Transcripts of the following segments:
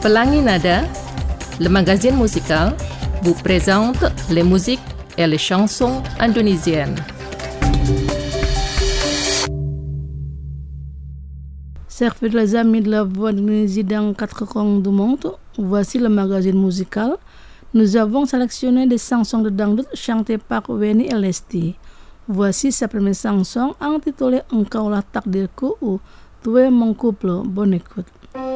Pelangi Nada, le magazine musical, vous présente les musiques et les chansons indonésiennes. Chers les amis de la voix d'Indonésie dans 4 coins du monde, voici le magazine musical. Nous avons sélectionné des chansons de dangdut chantées par Wenny et Lesti. Voici sa première chanson intitulée Engkaulah Takdirku ou Tu es mon couple. Bonne écoute.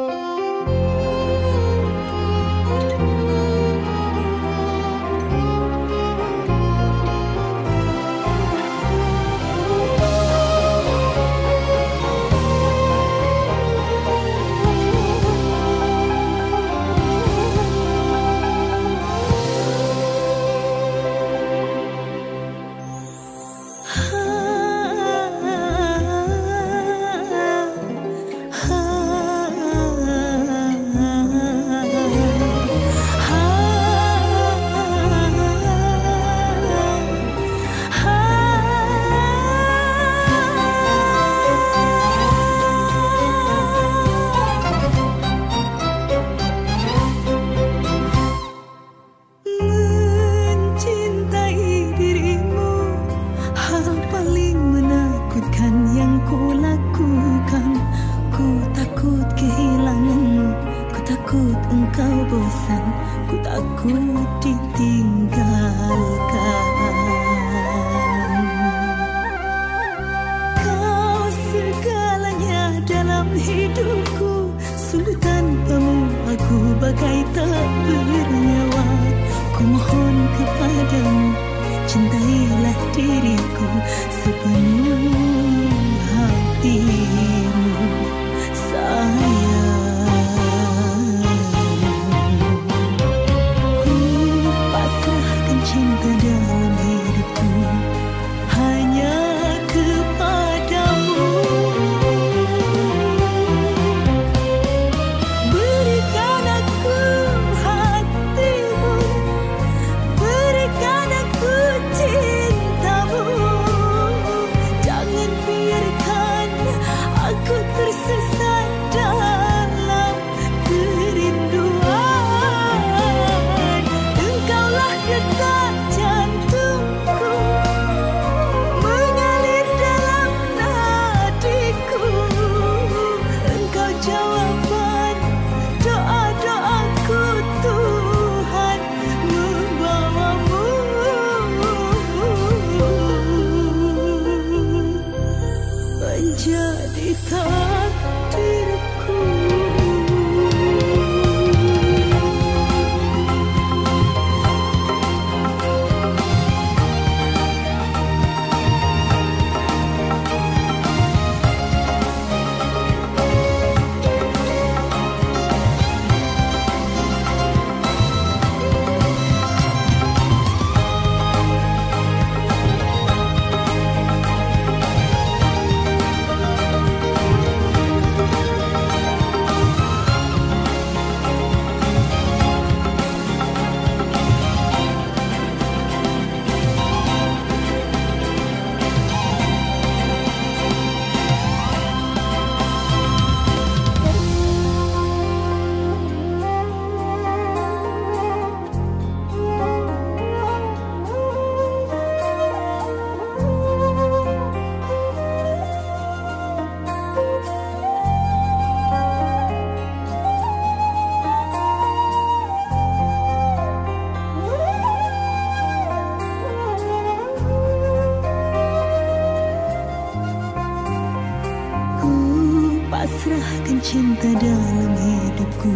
Pasrahkan cinta dalam hidupku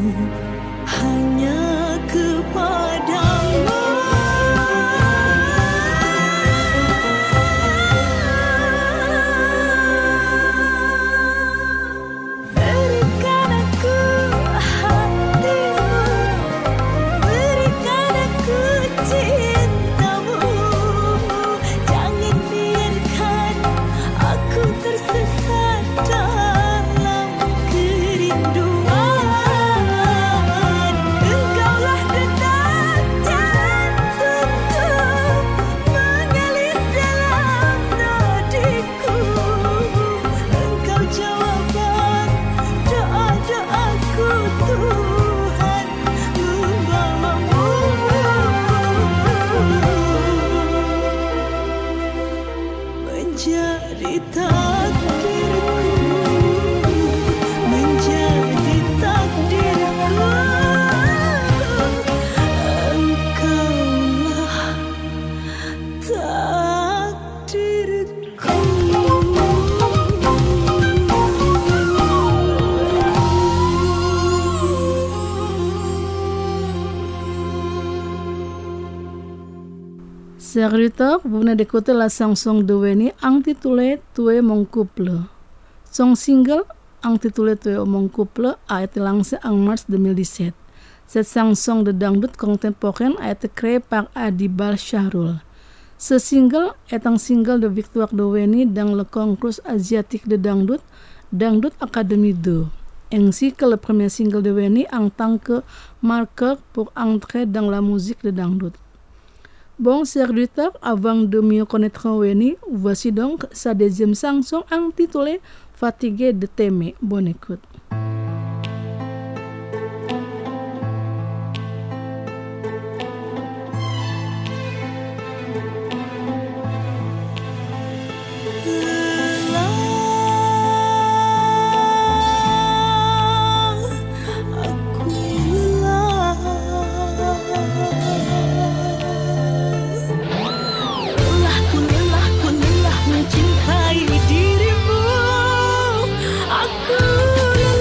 hanya kepadamu. Berikan aku hatimu, berikan aku cintamu. Jangan biarkan aku tersesat dalam kerinduan. Engkaulah detak Chers auditeurs, vous venez d'écouter la chanson de Weni intitulée Tu es mon couple. Son single intitulé Tu es mon couple a été lancé en mars 2017. Cette chanson de dangdut contemporaine a été créée par Adibal Shahrul. Ce single est un single de victoire de Weni dans le concours asiatique de dangdut, Dangdut Academy 2, ainsi que le premier single de Weni en tant que marqueur pour entrer dans la musique de dangdut. Bon, chers auditeurs, avant de mieux connaître Weni, voici donc sa deuxième chanson intitulée Fatigué de t'aimer. Bonne écoute. Mencintai dirimu, aku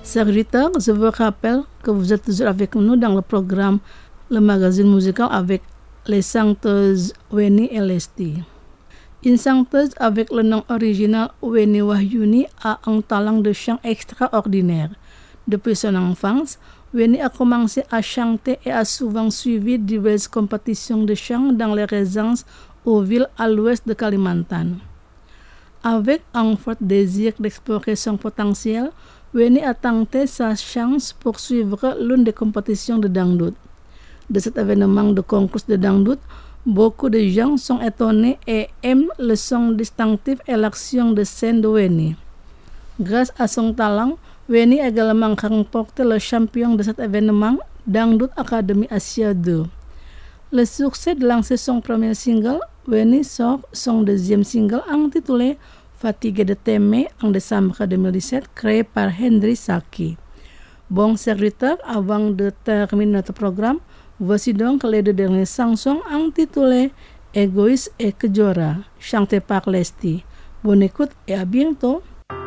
Serviteurs, je vous rappelle que vous êtes toujours avec nous dans le programme Le Magazine Musical avec les chanteuses Weni et Lesti. Une chanteuse avec le nom original Weni Wahyuni a un talent de chant extraordinaire. Depuis son enfance, Weni a commencé à chanter et a souvent suivi diverses compétitions de chant dans les régions ou villes à l'ouest de Kalimantan. Avec un fort désir d'explorer son potentiel, Weni a tenté sa chance pour suivre l'une des compétitions de dangdut. De cet événement de concours de dangdut, beaucoup de gens sont étonnés et aiment le son distinctif et l'action de scène de Weni. Grâce à son talent, Weni a également remporté le champion de cet événement, Dangdut Academy Asia 2. Le succès de lancer son premier single, Weni sort son deuxième single intitulé Fatigué de t'aimer en décembre 2017, créé par Hendry Saki. Bon serviteur, avant de terminer notre programme, voici donc les deux dernières chansons intitulées Égoïste et Kejora, chantées par Lesti. Bonne écoute et à bientôt.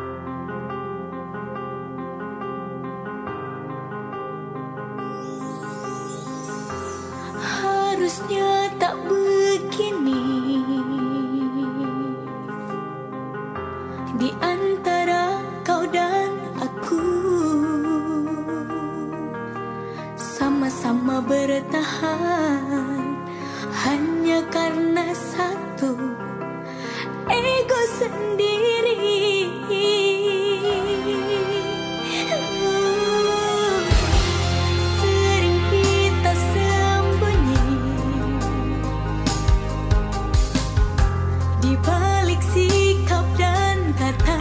Harusnya tak begini. Di antara kau dan aku, sama-sama bertahan hanya karena satu ego sendiri. Sering kita sembunyi di balik sikap dan kata,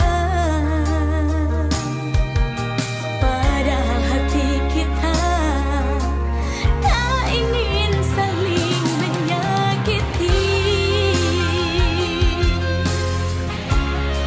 padahal hati kita tak ingin saling menyakiti.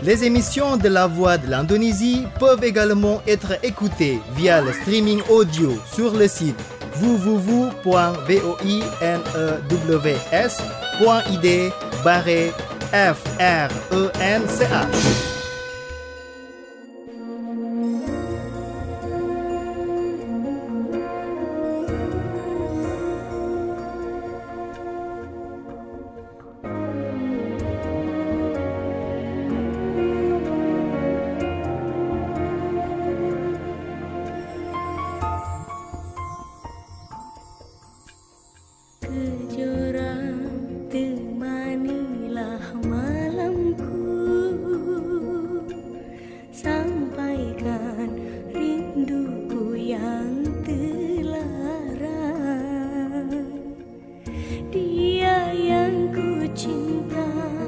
Les émissions de La Voix de l'Indonésie peuvent également être écoutées via le streaming audio sur le site www.voinews.id/FRENCH. Kejora temanilah malamku, sampaikan rinduku yang terlarang. Dia yang ku cinta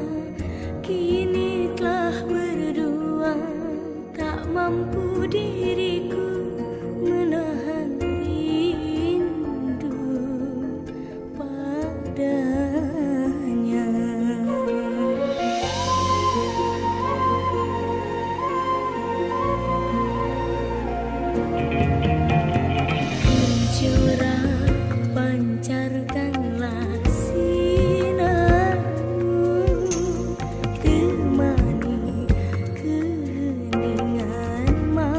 kini telah berdua, tak mampu diriku menahan rindu padanya. Kejora pancarkanlah sinarmu, temani keheningan malam.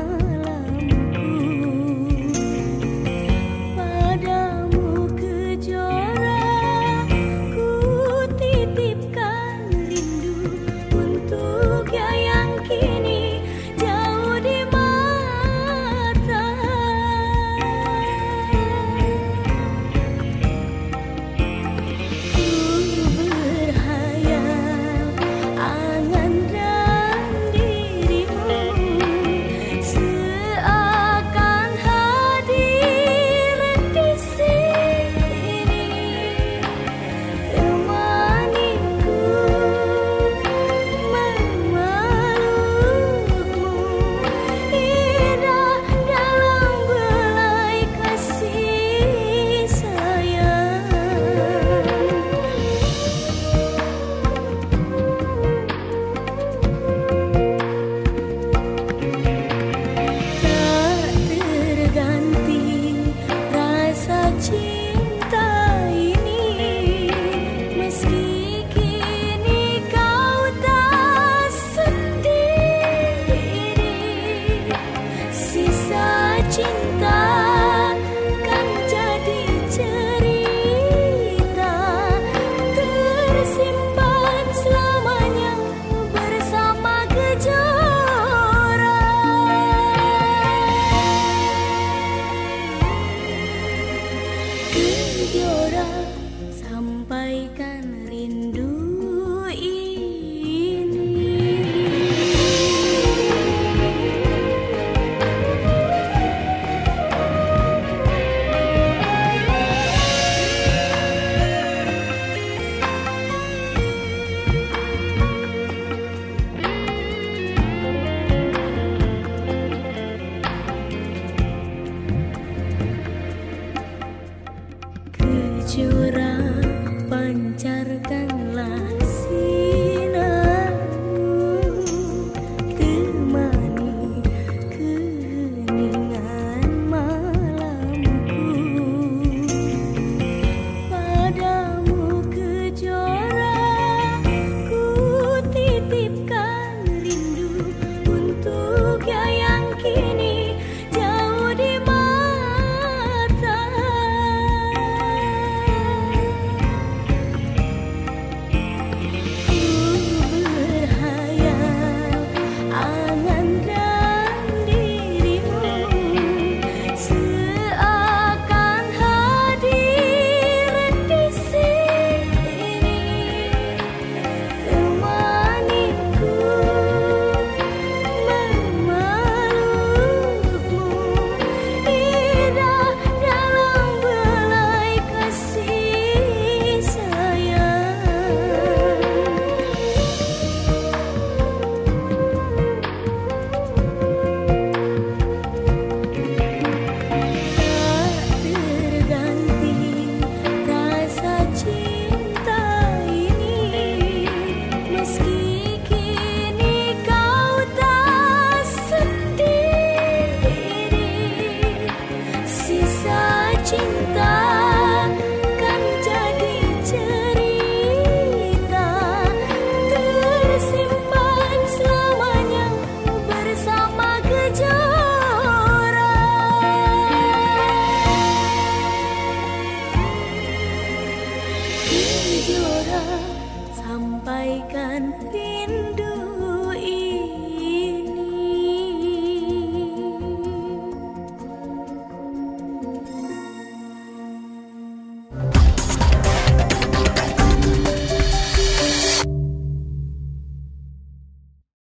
rindu